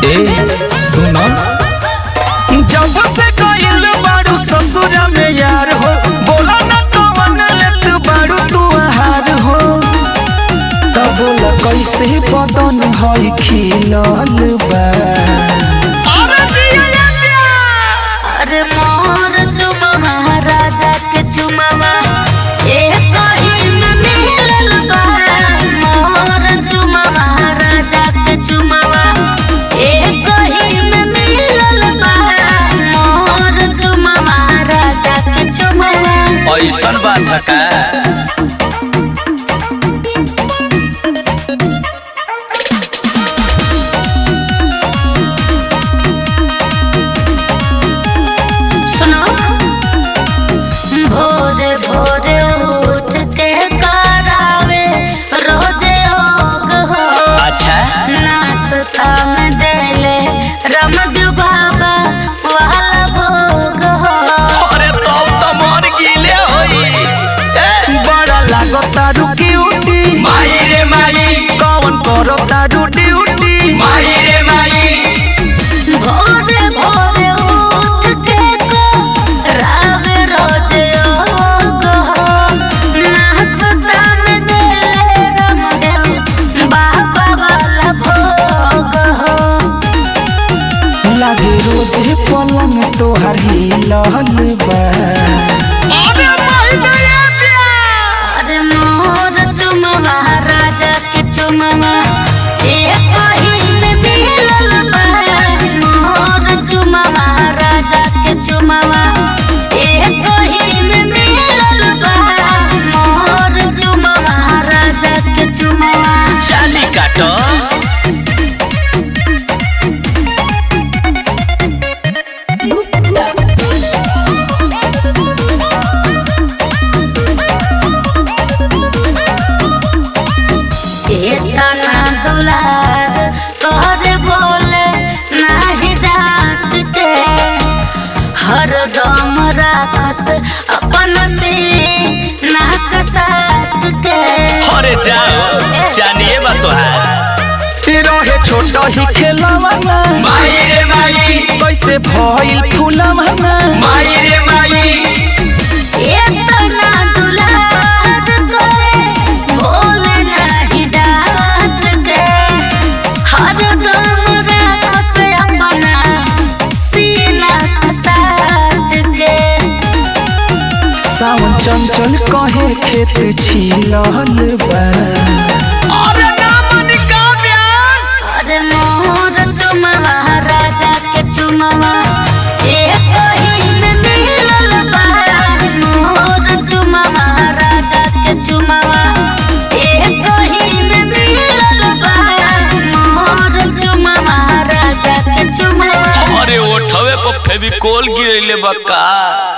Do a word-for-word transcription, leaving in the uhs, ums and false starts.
ए सुनो जब से कइल बारू ससुर में यार हो बोला ना कवन लेत बारू तू हार हो तब बोला कैसे बदन हई खिलल बा अरे मोर चुमा महाराजा के चुमावा एक ही में मिलल बा। मोर चुमा महाराजा के चुमावा एक ही में मिलल बा। मोर चुमा महाराजा के चुमावा ऐसन बात का भोरे भोरे उठ के करावे रोजे होग हो। अच्छा नाश्ता में देले रमद बाबा वाला भोग हो। अरे तब तो मर गिले होई बड़ा लागता रुकी उठी माई रे माई कौन करो तारू ड्यूटी माई रे माई भोरे भोरे उठ के करावे रोजे होग हो। नाश्ता में देले रमद बाबा वाला भोग हो। लागे रोजे पलंग तोहर हिलल बा अरे माई दया प्यार अरे मोर चुमा महाराजा के चुमावा एक ही में मिलल बा। मोर चुमा महाराजा के चुमावा एक ही में मिलल बा। मोर चुमा महाराजा के चुमावा चाली काटो इतना दुलार तोहरे बोले नाही डांट के हरदम राखस अपन से नाक साट के। अरे जाओ जानिए बा तोहार रहे छोटा ही खेलवाना माई रे माई कैसे भइल फूलवाना माई रे माई इतना दुलार करे बोले नाही डांट के हरदम राखस अपना सीना से साट के। सावन चंचल कहे खेत छिलल बा अरे नामन का प्यार अरे मोर चुमा महाराजा के चुमावा एक ही में मिलल बा। मोर चुमा महाराजा के चुमावा एक ही में मिलल बा। मोर चुमा महाराजा के चुमावा अरे ओठवे पर फेविकोल गिरैले बा का।